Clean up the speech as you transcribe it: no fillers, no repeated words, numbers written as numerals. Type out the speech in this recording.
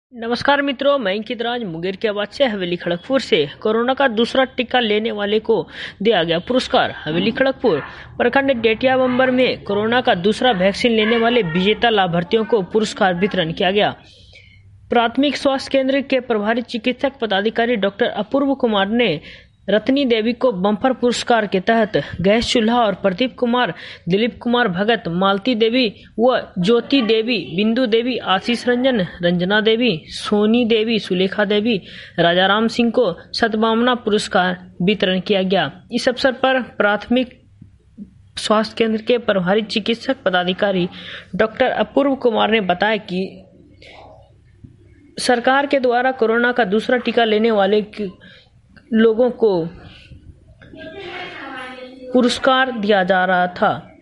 नमस्कार मित्रों, मैं अंकित राज मुंगेर के आवाज से हवेली खड़गपुर से। कोरोना का दूसरा टीका लेने वाले को दिया गया पुरस्कार। हवेली खड़गपुर प्रखंड डेटिया बंबर में कोरोना का दूसरा वैक्सीन लेने वाले विजेता लाभार्थियों को पुरस्कार वितरण किया गया। प्राथमिक स्वास्थ्य केंद्र के प्रभारी चिकित्सक पदाधिकारी डॉक्टर अपूर्व कुमार ने रत्नी देवी को बम्पर पुरस्कार के तहत गैस चूल्हा और प्रदीप कुमार, दिलीप कुमार भगत, मालती देवी व ज्योति देवी, बिंदु देवी, आशीष रंजन, रंजना देवी, सोनी देवी, सुलेखा देवी, राजाराम सिंह को सद्भावना पुरस्कार वितरण किया गया। इस अवसर पर प्राथमिक स्वास्थ्य केंद्र के प्रभारी चिकित्सक पदाधिकारी डॉक्टर अपूर्व कुमार ने बताया कि सरकार के द्वारा कोरोना का दूसरा टीका लेने वाले लोगों को पुरस्कार दिया जा रहा था।